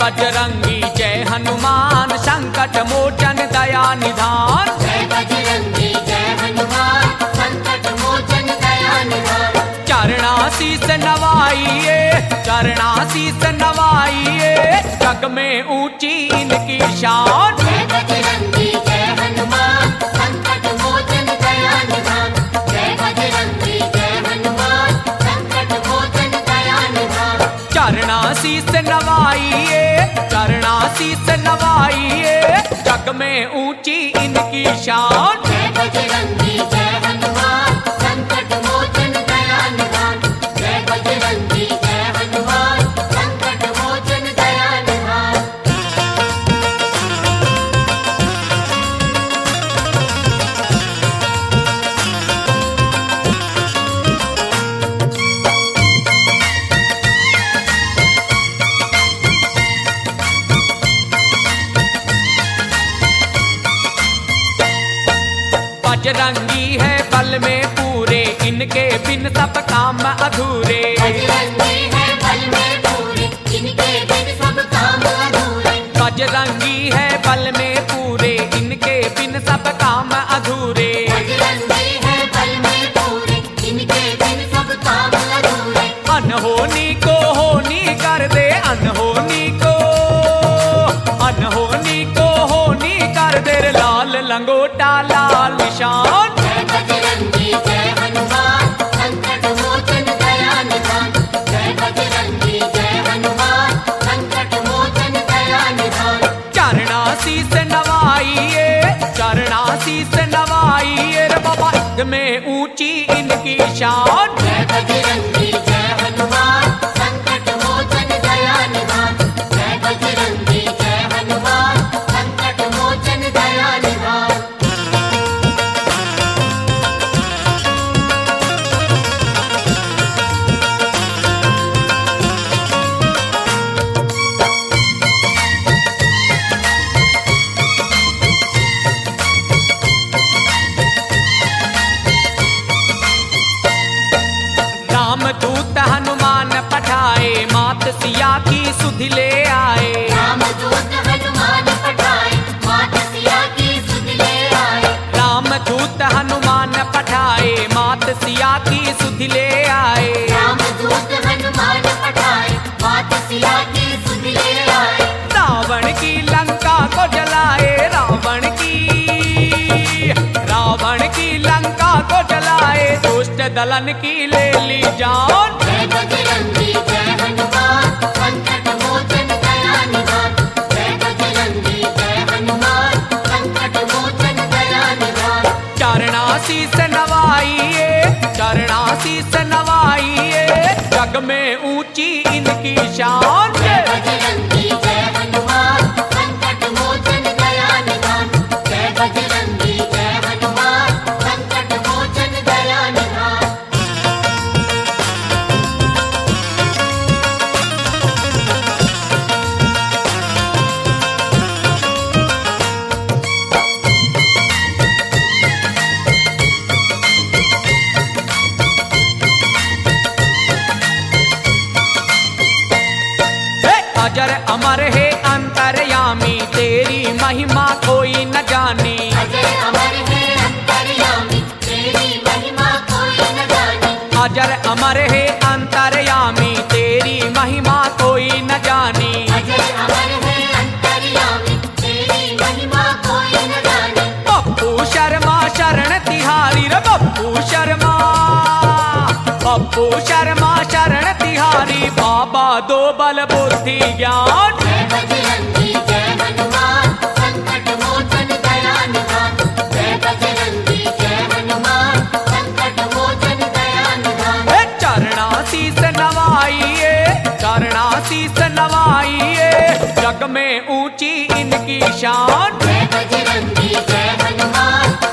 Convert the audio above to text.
बजरंगी जय हनुमान संकट मोचन दया निधान। जय बजरंगी जय हनुमान संकट मोचन दया निधान। चरणासीस नवाइए चरणासीस नवाइए जग में ऊंची इनकी शान। जय बजरंगी जय हनुमान संकट मोचन दया निधान। जय बजरंगी जय हनुमान संकट मोचन दया निधान। चरणासीस नवाइए चरणासीस नवाइए जग में ऊंची इनकी शान। जय बजरंगी जय हनुमान संकट मोचन दया निधान। जय बजरंगी जय हनुमान संकट मोचन दया निधान। बजरंगी है बल में पूरे इनके बिन सब काम अधूरे। बजरंगी है बल में पूरे इनके बिन सब काम अधूरे। बजरंगी है बल में पूरे इनके बिन सब काम अधूरे। बजरंगी है बल में पूरे इनके बिन सब काम अधूरे। अनहोनी को होनी कर दे अनहोनी को होनी कर दे रे लाल लंगोटा लाल निशान। जय बजरंगी जय हनुमान संकट मोचन दया निधान। जय बजरंगी जय हनुमान संकट मोचन दया निधान। चरणासीस नवाइए चरणासीस नवाइए रे बाबा जग में ऊंची इनकी शान। जय बजरंगी जय हनुमान संकट मोचन दया निधान। जय बजरंगी जय हनुमान संकट मोचन दया निधान। रामदूत हनुमान पठाए मात सिया की सुधि ले आए। रामदूत हनुमान पठाए मात सिया की सुध ले आए। रामदूत हनुमान पठाए मात सिया की सुधि ले आए। रामदूत हनुमान पठाए मात सिया की सुध ले आए। रावण की लंका को जलाए रावण की लंका को जलाए दुष्ट दलन की ले ली जान। जय बजरंगी जय हनुमान संकट मोचन दया निधान। जय बजरंगी जय हनुमान संकट मोचन दया निधान। चरणासीस नवाइए चरणासीस नवाइए जग में ऊंची इनकी शान। जय बजरंगी जय हनुमान संकट मोचन दया निधान। जय बजरंगी जय हनुमान संकट मोचन दया निधान। अजर अमर है अंतर्यामी तेरी महिमा कोई न जानी। अजय अमर है अंतर्यामी तेरी महिमा कोई न जाने। अजर अमर है अंतर्यामी तेरी महिमा कोई न जानी। अजय अमर है अंतर्यामी तेरी महिमा कोई न जाने। पप्पू शर्मा शरण तिहारी रे पप्पू शर्मा शरण तिहारी बाबा दो बल बुद्धि ज्ञान। जय बजरंगी जय हनुमान संकट मोचन दया निधान। जय बजरंगी जय हनुमान संकट मोचन दया निधान। चरणासीस नवाइए चरणासीस नवाइए जग में ऊंची इनकी शान। जय बजरंगी जय हनुमान